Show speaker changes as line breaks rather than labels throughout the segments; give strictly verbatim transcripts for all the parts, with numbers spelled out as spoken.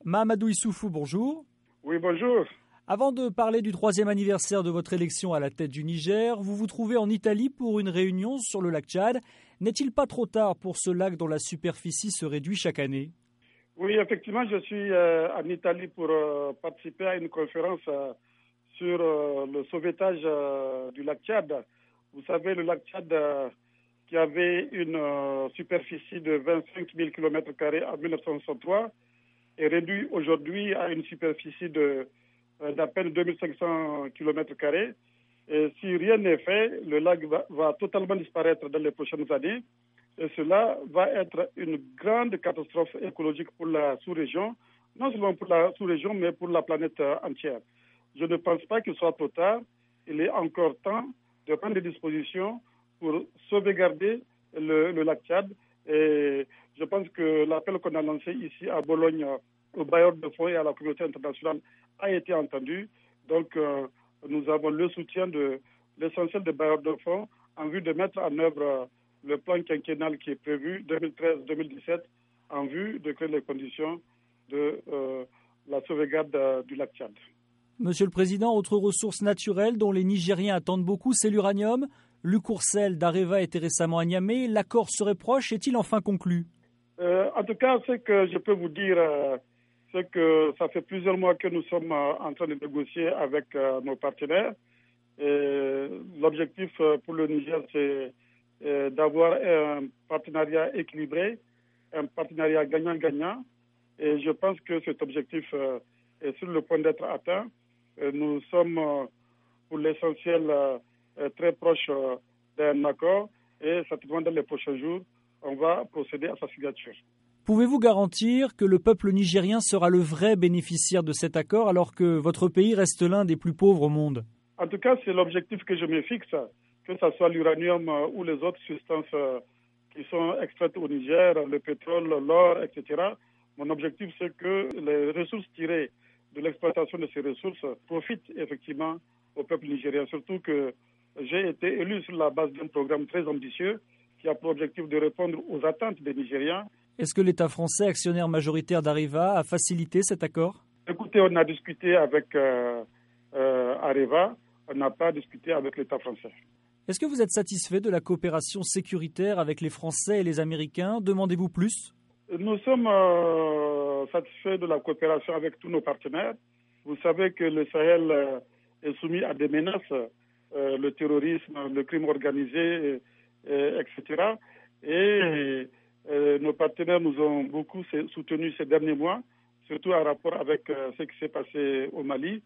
Mahamadou Issoufou, bonjour.
Oui, bonjour.
Avant de parler du troisième anniversaire de votre élection à la tête du Niger, vous vous trouvez en Italie pour une réunion sur le lac Tchad. N'est-il pas trop tard pour ce lac dont la superficie se réduit chaque année?
Oui, effectivement, je suis euh, en Italie pour euh, participer à une conférence euh, sur euh, le sauvetage euh, du lac Tchad. Vous savez, le lac Tchad euh, qui avait une euh, superficie de vingt-cinq mille kilomètres carrés en mille neuf cent soixante-trois est réduit aujourd'hui à une superficie de euh, d'à peine deux mille cinq cents kilomètres carrés. Et si rien n'est fait, le lac va, va totalement disparaître dans les prochaines années. Et cela va être une grande catastrophe écologique pour la sous-région, non seulement pour la sous-région, mais pour la planète entière. Je ne pense pas qu'il soit trop tard. Il est encore temps de prendre des dispositions pour sauvegarder le, le lac Tchad. Et je pense que l'appel qu'on a lancé ici à Bologne aux bailleurs de fonds et à la communauté internationale a été entendu. Donc, euh, nous avons le soutien de l'essentiel des bailleurs de fonds en vue de mettre en œuvre euh, le plan quinquennal qui est prévu deux mille treize deux mille dix-sept en vue de créer les conditions de euh, la sauvegarde euh, du lac Tchad.
Monsieur le Président, autre ressource naturelle dont les Nigériens attendent beaucoup, c'est l'uranium. L'Ucourcel d'Areva était récemment à Niamey. L'accord serait proche. Est-il enfin conclu?
euh, En tout cas, ce que je peux vous dire, euh, c'est que ça fait plusieurs mois que nous sommes euh, en train de négocier avec euh, nos partenaires. Et l'objectif euh, pour le Niger, c'est euh, d'avoir un partenariat équilibré, un partenariat gagnant-gagnant. Et je pense que cet objectif euh, est sur le point d'être atteint. Et nous sommes, euh, pour l'essentiel, euh, très proches euh, d'un accord. Et certainement, dans les prochains jours, on va procéder à sa signature.
Pouvez-vous garantir que le peuple nigérien sera le vrai bénéficiaire de cet accord alors que votre pays reste l'un des plus pauvres au monde?
En tout cas, c'est l'objectif que je me fixe, que ce soit l'uranium ou les autres substances qui sont extraites au Niger, le pétrole, l'or, et cetera. Mon objectif, c'est que les ressources tirées de l'exploitation de ces ressources profitent effectivement au peuple nigérien. Surtout que j'ai été élu sur la base d'un programme très ambitieux qui a pour objectif de répondre aux attentes des Nigériens.
Est-ce que l'État français, actionnaire majoritaire d'Areva, a facilité cet accord?
Écoutez, on a discuté avec euh, euh, Areva. On n'a pas discuté avec l'État français.
Est-ce que vous êtes satisfait de la coopération sécuritaire avec les Français et les Américains? Demandez-vous plus?
Nous sommes euh, satisfaits de la coopération avec tous nos partenaires. Vous savez que le Sahel euh, est soumis à des menaces, euh, le terrorisme, le crime organisé, euh, et cetera. Et euh, nos partenaires nous ont beaucoup soutenus ces derniers mois, surtout en rapport avec euh, ce qui s'est passé au Mali.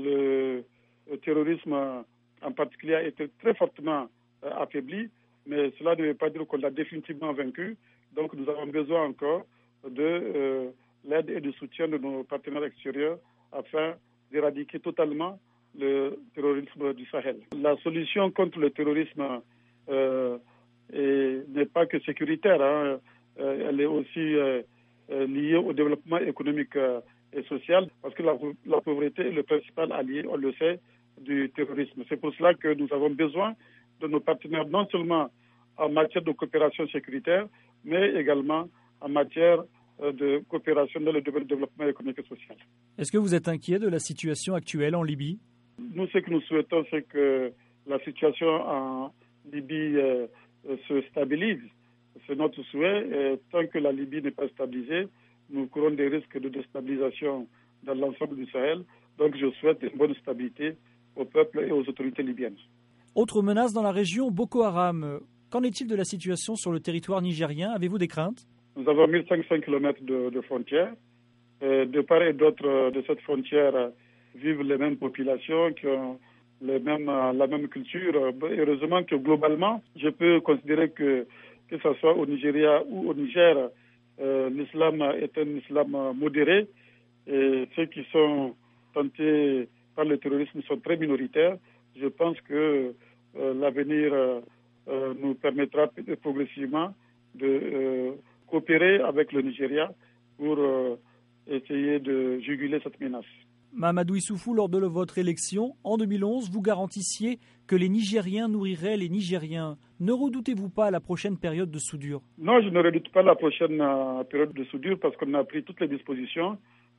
Le Le terrorisme en particulier a été très fortement euh, affaibli, mais cela ne veut pas dire qu'on l'a définitivement vaincu. Donc nous avons besoin encore de euh, l'aide et du soutien de nos partenaires extérieurs afin d'éradiquer totalement le terrorisme du Sahel. La solution contre le terrorisme euh, n'est pas que sécuritaire, hein. Euh, elle est aussi euh, euh, liée au développement économique euh, et social, parce que la, la pauvreté est le principal allié, on le sait, du terrorisme. C'est pour cela que nous avons besoin de nos partenaires, non seulement en matière de coopération sécuritaire, mais également en matière de coopération dans le développement économique et social.
Est-ce que vous êtes inquiet de la situation actuelle en Libye?
Nous, ce que nous souhaitons, c'est que la situation en Libye euh, se stabilise. C'est notre souhait. Et tant que la Libye n'est pas stabilisée, nous courons des risques de déstabilisation dans l'ensemble du Sahel. Donc je souhaite une bonne stabilité au peuple et aux autorités libyennes.
Autre menace dans la région, Boko Haram. Qu'en est-il de la situation sur le territoire nigérien? Avez-vous des craintes?
Nous avons mille cinq cents kilomètres de, de frontières. Et de part et d'autre de cette frontière vivent les mêmes populations qui ont les mêmes, la même culture. Heureusement que globalement, je peux considérer que, que ce soit au Nigeria ou au Niger, euh, l'islam est un islam modéré. Et ceux qui sont tentés par le terrorisme sont très minoritaires. Je pense que euh, l'avenir euh, nous permettra progressivement de euh, coopérer avec le Nigeria pour euh, essayer de juguler cette menace.
Mahamadou Issoufou, lors de votre élection, en deux mille onze, vous garantissiez que les Nigériens nourriraient les Nigériens. Ne redoutez-vous pas la prochaine période de soudure?
Non, je ne redoute pas la prochaine euh, période de soudure parce qu'on a pris toutes les dispositions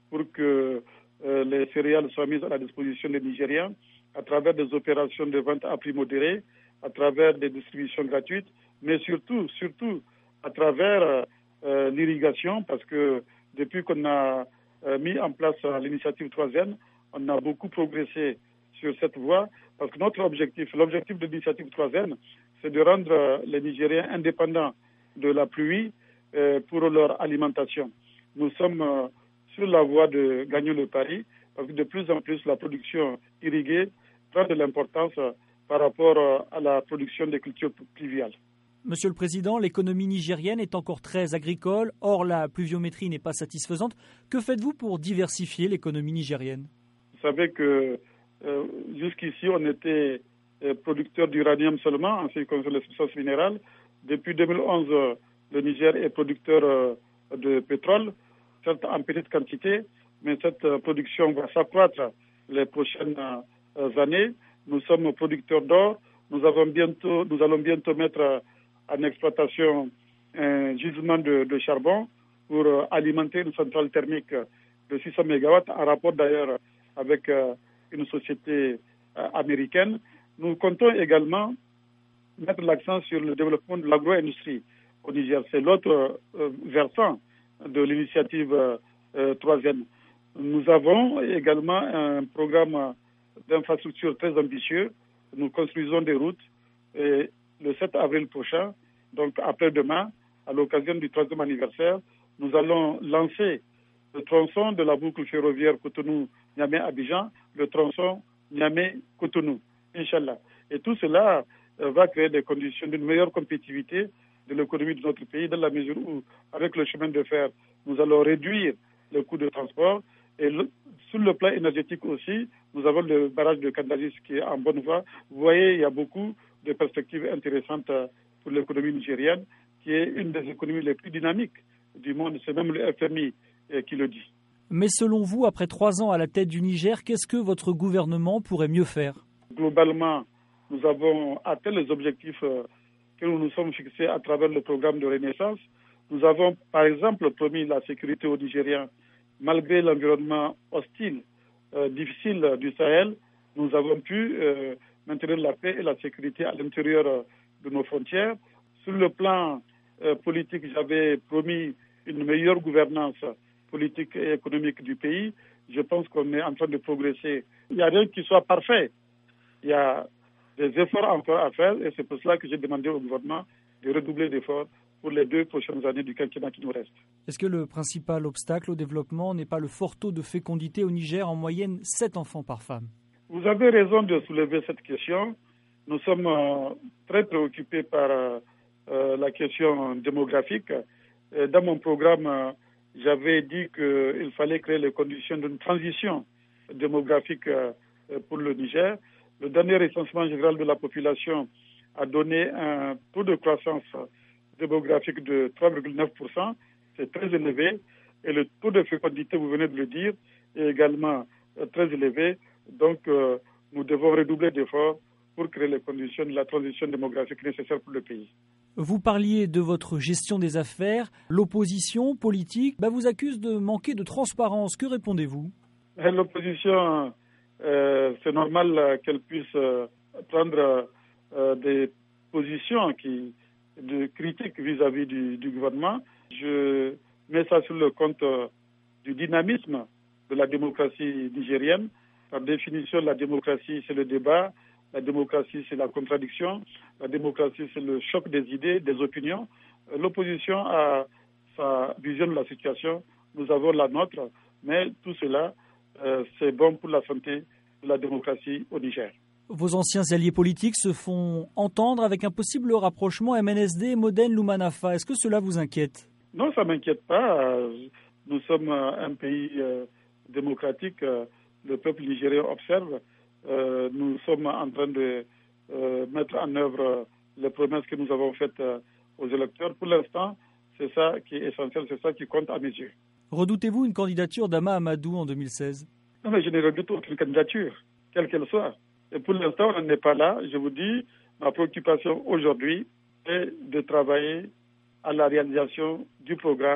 pour que euh, les céréales soient mises à la disposition des Nigériens à travers des opérations de vente à prix modéré, à travers des distributions gratuites, mais surtout, surtout à travers euh, l'irrigation, parce que depuis qu'on a euh, mis en place euh, l'initiative trois N, on a beaucoup progressé sur cette voie, parce que notre objectif, l'objectif de l'initiative trois N, c'est de rendre euh, les Nigériens indépendants de la pluie euh, pour leur alimentation. Nous sommes euh, sur la voie de gagner le pari, parce que de plus en plus la production irriguée prend de l'importance euh, par rapport euh, à la production des cultures pluviales.
Monsieur le Président, l'économie nigérienne est encore très agricole, or la pluviométrie n'est pas satisfaisante. Que faites-vous pour diversifier l'économie nigérienne?
Vous savez que euh, jusqu'ici, on était euh, producteur d'uranium seulement, en ce qui concerne les substances minérales. Depuis deux mille onze, euh, le Niger est producteur euh, de pétrole, certes en petite quantité, mais cette euh, production va s'accroître les prochaines euh, années. Nous sommes producteurs d'or. Nous, avons bientôt, nous allons bientôt mettre euh, en exploitation un gisement de, de charbon pour euh, alimenter une centrale thermique de six cents mégawatts, en rapport d'ailleurs avec euh, une société euh, américaine. Nous comptons également mettre l'accent sur le développement de l'agro-industrie au Niger. C'est l'autre euh, versant de l'initiative euh, trois N. Nous avons également un programme d'infrastructure très ambitieux. Nous construisons des routes et le sept avril prochain, donc après-demain, à l'occasion du troisième anniversaire, nous allons lancer le tronçon de la boucle ferroviaire Cotonou-Niamey-Abidjan, le tronçon Niamey-Cotonou, Inch'Allah. Et tout cela euh, va créer des conditions d'une meilleure compétitivité de l'économie de notre pays, dans la mesure où, avec le chemin de fer, nous allons réduire le coût de transport. Et le, sur le plan énergétique aussi, nous avons le barrage de Kandazis qui est en bonne voie. Vous voyez, il y a beaucoup de perspectives intéressantes pour l'économie nigérienne, qui est une des économies les plus dynamiques du monde. C'est même le F M I qui le dit.
Mais selon vous, après trois ans à la tête du Niger, qu'est-ce que votre gouvernement pourrait mieux faire?
Globalement, nous avons atteint les objectifs que nous nous sommes fixés à travers le programme de Renaissance. Nous avons, par exemple, promis la sécurité aux Nigériens. Malgré l'environnement hostile, euh, difficile du Sahel, nous avons pu euh, maintenir la paix et la sécurité à l'intérieur euh, de nos frontières. Sur le plan euh, politique, j'avais promis une meilleure gouvernance politique et économique du pays. Je pense qu'on est en train de progresser. Il n'y a rien qui soit parfait. Il y a des efforts encore à faire et c'est pour cela que j'ai demandé au gouvernement de redoubler d'efforts pour les deux prochaines années du quinquennat qui nous reste.
Est-ce que le principal obstacle au développement n'est pas le fort taux de fécondité au Niger, en moyenne sept enfants par femme?
Vous avez raison de soulever cette question. Nous sommes euh, très préoccupés par euh, la question démographique. Et dans mon programme, euh, j'avais dit qu'il fallait créer les conditions d'une transition démographique euh, pour le Niger. Le dernier recensement général de la population a donné un taux de croissance démographique de trois virgule neuf pour cent, c'est très élevé. Et le taux de fécondité, vous venez de le dire, est également euh, très élevé. Donc, euh, nous devons redoubler d'efforts pour créer les conditions de la transition démographique nécessaire pour le pays.
Vous parliez de votre gestion des affaires. L'opposition politique bah, vous accuse de manquer de transparence. Que répondez-vous?
L'opposition, euh, c'est normal qu'elle puisse euh, prendre euh, des positions qui, de critiques vis-à-vis du, du gouvernement. Je mets ça sur le compte euh, du dynamisme de la démocratie nigérienne. Par définition, la démocratie, c'est le débat. La démocratie, c'est la contradiction. La démocratie, c'est le choc des idées, des opinions. L'opposition a sa vision de la situation. Nous avons la nôtre. Mais tout cela, euh, c'est bon pour la santé de la démocratie au Niger.
Vos anciens alliés politiques se font entendre avec un possible rapprochement M N S D, Modène, Lumanafa. Est-ce que cela vous inquiète?
Non, ça ne m'inquiète pas. Nous sommes un pays euh, démocratique. Le peuple nigérien observe. Euh, nous sommes en train de euh, mettre en œuvre les promesses que nous avons faites euh, aux électeurs. Pour l'instant, c'est ça qui est essentiel, c'est ça qui compte à mes yeux.
Redoutez-vous une candidature d'Ama Amadou en deux mille seize?
Non, mais je ne redoute aucune candidature, quelle qu'elle soit. Et pour l'instant, on n'en est pas là. Je vous dis, ma préoccupation aujourd'hui est de travailler à la réalisation du programme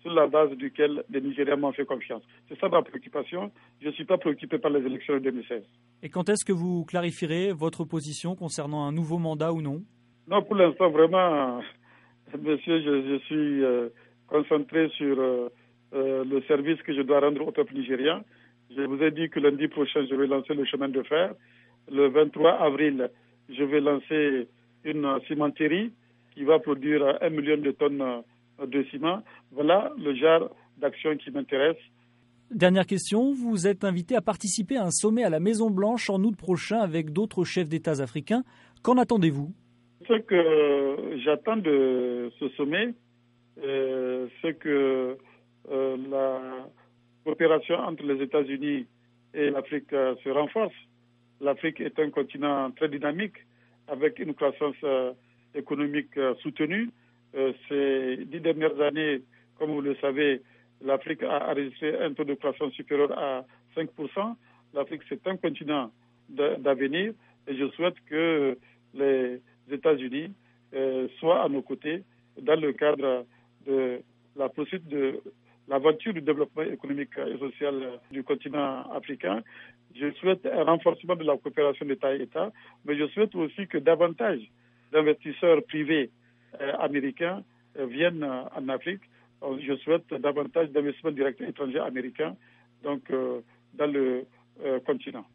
sur la base duquel les Nigériens m'ont fait confiance. C'est ça ma préoccupation. Je ne suis pas préoccupé par les élections de deux mille seize.
Et quand est-ce que vous clarifierez votre position concernant un nouveau mandat ou non?
Non, pour l'instant, vraiment, monsieur, je, je suis euh, concentré sur euh, euh, le service que je dois rendre au peuple nigérien. Je vous ai dit que lundi prochain, je vais lancer le chemin de fer. Le vingt-trois avril, je vais lancer une cimenterie qui va produire un million de tonnes de ciment. Voilà le genre d'action qui m'intéresse.
Dernière question, vous êtes invité à participer à un sommet à la Maison-Blanche en août prochain avec d'autres chefs d'État africains. Qu'en attendez-vous?
Ce que j'attends de ce sommet, euh, c'est que euh, la coopération entre les États-Unis et l'Afrique euh, se renforce. L'Afrique est un continent très dynamique avec une croissance euh, économique euh, soutenue. Euh, ces dix dernières années, comme vous le savez, l'Afrique a enregistré un taux de croissance supérieur à cinq pour cent. L'Afrique, c'est un continent d'avenir et je souhaite que les États-Unis euh, soient à nos côtés dans le cadre de la poursuite de l'aventure du développement économique et social du continent africain. Je souhaite un renforcement de la coopération d'État et État, mais je souhaite aussi que davantage d'investisseurs privés euh, américains euh, viennent euh, en Afrique. Je souhaite davantage d'investissements directs étrangers américains donc, euh, dans le euh, continent.